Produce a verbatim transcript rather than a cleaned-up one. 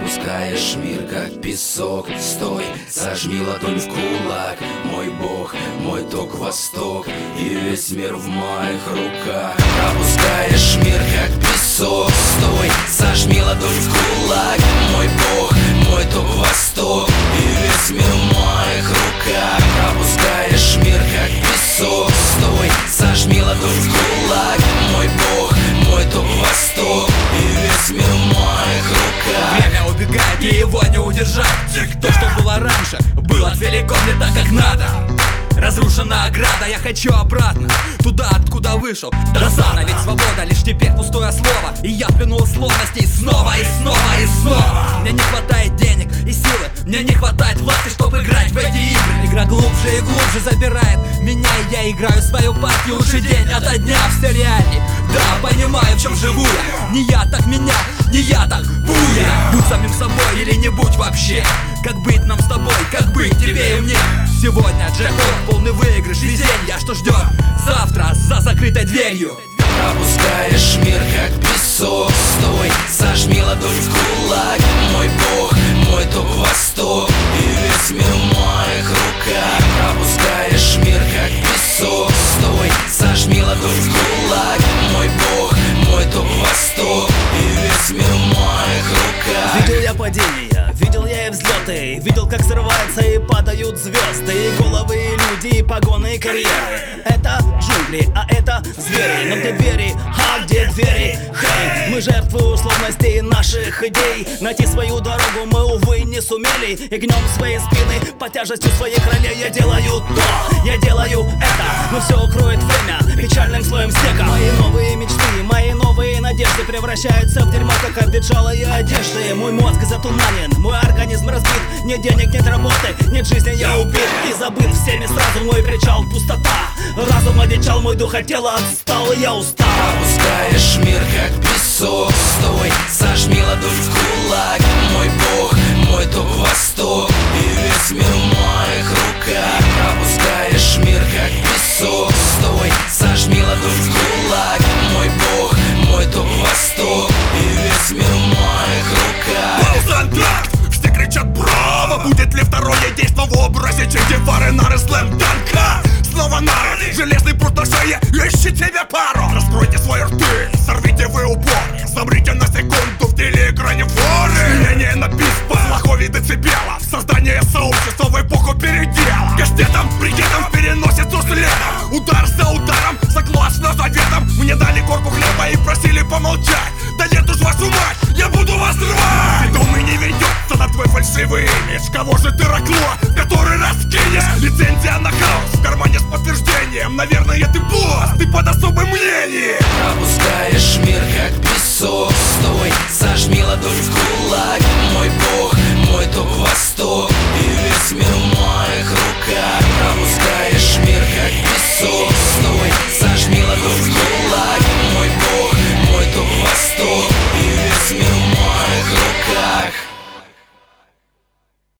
Опускаешь мир, как песок. Стой, сожми ладонь в кулак. Мой бог, мой ток восток, и весь мир в моих руках. Опускаешь мир, как песок. Стой, сожми ладонь в кулак. Мой бог, мой ток восток, и весь мир в моих руках. Опускаешь мир, как песок. Стой, сожми ладонь в кулак. Мой бог, мой ток восток, и весь мир в моих руках. Время убегает, и его не удержать. То, что было раньше, было целиком не так, как надо. Разрушена ограда, я хочу обратно, туда, откуда вышел. Досада, ведь свобода лишь теперь пустое слово. И я в плену условностей снова и снова и снова. Мне не хватает денег и силы, мне не хватает власти, чтобы играть в эти игры. Игра глубже и глубже забирает меня, и я играю свою партию уже день ото дня. Все реальней, да, понимаю, в чем живу я. Не я, так меня, не я, так буя. Будь самим собой или не будь вообще. Как быть нам с тобой, как быть тебе и мне. Сегодня джекпот, полный выигрыш, везенья, что ждет завтра за закрытой дверью. Опускаешь мир, как песок. Стой, сожми ладонь в кулак. Мой бог, мой ток восток, и весь мир в моих руках. Опускаешь мир, как песок. Стой, сожми ладонь в кулак. Мой бог, мой ток восток, и весь мир в моих руках. Видел я падения, видел я и взлеты, видел, как срываются и падают звезды, и головы, и люди, и погоны, и карьеры. Это джунгли, а это звери. Но где двери? А где двери? Хей, мы жертвы условностей наших идей. Найти свою дорогу мы, увы, не сумели. И гнем свои спины под тяжестью своих ролей. Я делаю то, я делаю это, но все укроет время печальным слоем снега. Мои новые мечты, мои новые надежды превращаются в дерьмо, как обветшалые одежды. Мой мозг затуманен, мой организм разбит. Нет денег, нет работы, нет жизни, я убит. И забыт всеми сразу мой причал, пустота. Разум одичал, мой дух от тела отстал, и я устал. Опускаешь мир, как песок. Стой, сожми ладонь в кулак. Мой бог, мой ток восток, и весь мир в моих руках. Опускаешь мир, как песок. Стой, сожми ладонь в кулак. Мой бог, мой ток восток, и весь мир в моих руках. Ползантракт! Все кричат браво! Будет ли второе действо в образе Че Гевары, нары, слэм-данка? Снова нары, железный пруд на шее, ищи тебе пару. Раскройте свои рты, сорвите вы уборы, замрите на секунду в телеэкране воры. Мнение на бис, плохого децибела, создание сообщества в эпоху передела. Кастетом, бригетом в переносицу следом, удар за ударом, согласно заветам. Мне дали горку хлеба и просили помолчать. Да нет уж, вашу мать, я буду вас рвать. Ведомый не ведется на твой фальшивый имидж. Кого же ты ракло, который раскинешь? Лицензия на хаос в кармане с подтверждением. Наверное, ты босс, ты под особым мнением. Опускаешь мир, как песок. Стой, сожми ладонь в кулак.